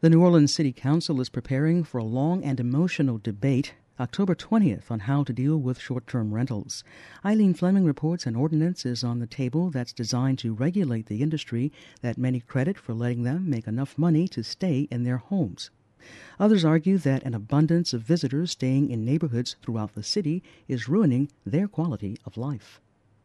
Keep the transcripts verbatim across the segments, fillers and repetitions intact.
The New Orleans City Council is preparing for a long and emotional debate October twentieth on how to deal with short-term rentals. Eileen Fleming reports an ordinance is on the table that's designed to regulate the industry that many credit for letting them make enough money to stay in their homes. Others argue that an abundance of visitors staying in neighborhoods throughout the city is ruining their quality of life.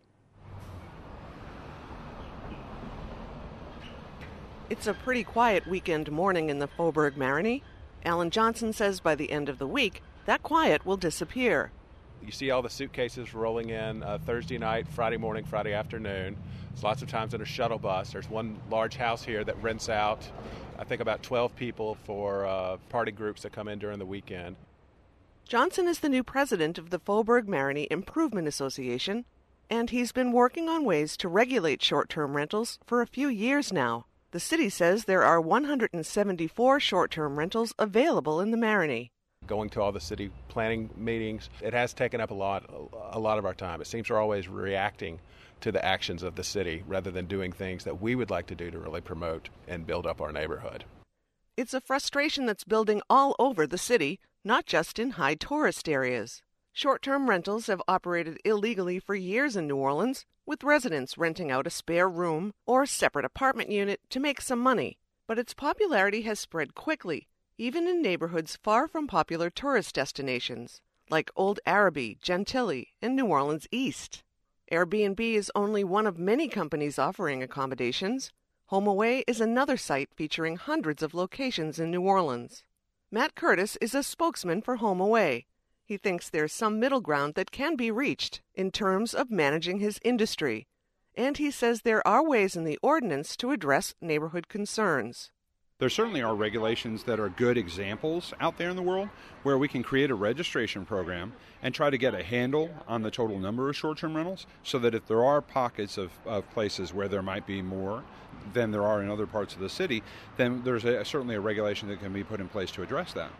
It's a pretty quiet weekend morning in the Faubourg Marigny. Alan Johnson says by the end of the week, that quiet will disappear. You see all the suitcases rolling in uh, Thursday night, Friday morning, Friday afternoon. It's lots of times in a shuttle bus. There's one large house here that rents out, I think, about twelve people for uh, party groups that come in during the weekend. Johnson is the new president of the Faubourg Marigny Improvement Association, and he's been working on ways to regulate short-term rentals for a few years now. The city says there are one hundred seventy-four short-term rentals available in the Marigny. Going to all the city planning meetings, it has taken up a lot, a lot of our time. It seems we're always reacting to the actions of the city rather than doing things that we would like to do to really promote and build up our neighborhood. It's a frustration that's building all over the city, not just in high tourist areas. Short-term rentals have operated illegally for years in New Orleans, with residents renting out a spare room or separate apartment unit to make some money. But its popularity has spread quickly, even in neighborhoods far from popular tourist destinations, like Old Araby, Gentilly, and New Orleans East. Airbnb is only one of many companies offering accommodations. HomeAway is another site featuring hundreds of locations in New Orleans. Matt Curtis is a spokesman for HomeAway. He thinks there's some middle ground that can be reached in terms of managing his industry, and he says there are ways in the ordinance to address neighborhood concerns. There certainly are regulations that are good examples out there in the world where we can create a registration program and try to get a handle on the total number of short-term rentals so that if there are pockets of, of places where there might be more than there are in other parts of the city, then there's a, certainly a regulation that can be put in place to address that.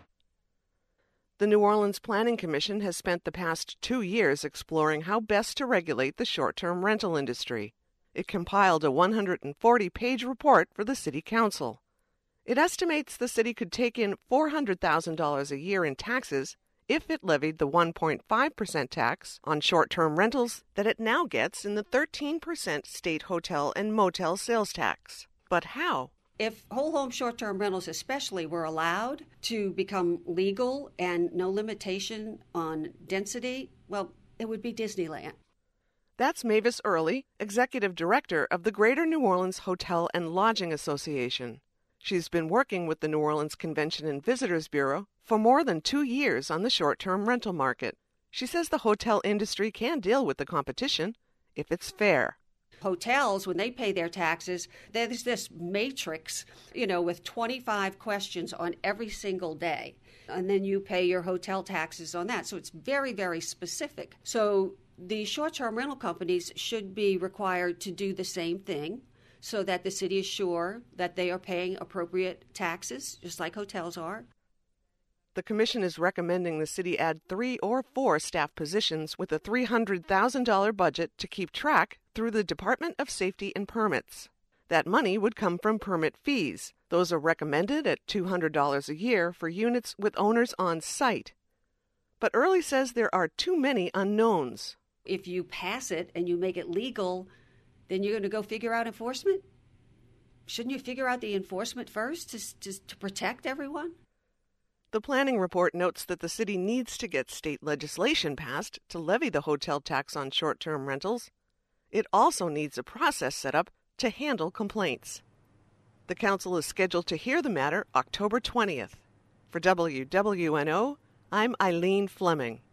The New Orleans Planning Commission has spent the past two years exploring how best to regulate the short-term rental industry. It compiled a one hundred forty page report for the City Council. It estimates the city could take in four hundred thousand dollars a year in taxes if it levied the one point five percent tax on short-term rentals that it now gets in the thirteen percent state hotel and motel sales tax. But how? If whole home short-term rentals especially were allowed to become legal and no limitation on density, well, it would be Disneyland. That's Mavis Early, Executive Director of the Greater New Orleans Hotel and Lodging Association. She's been working with the New Orleans Convention and Visitors Bureau for more than two years on the short-term rental market. She says the hotel industry can deal with the competition if it's fair. Hotels, when they pay their taxes, there's this matrix, you know, with twenty-five questions on every single day. And then you pay your hotel taxes on that. So it's very, very specific. So the short-term rental companies should be required to do the same thing so that the city is sure that they are paying appropriate taxes, just like hotels are. The commission is recommending the city add three or four staff positions with a three hundred thousand dollars budget to keep track through the Department of Safety and Permits. That money would come from permit fees. Those are recommended at two hundred dollars a year for units with owners on site. But Early says there are too many unknowns. If you pass it and you make it legal, then you're going to go figure out enforcement? Shouldn't you figure out the enforcement first to, to, to protect everyone? The planning report notes that the city needs to get state legislation passed to levy the hotel tax on short-term rentals. It also needs a process set up to handle complaints. The council is scheduled to hear the matter October twentieth. For W W N O, I'm Eileen Fleming.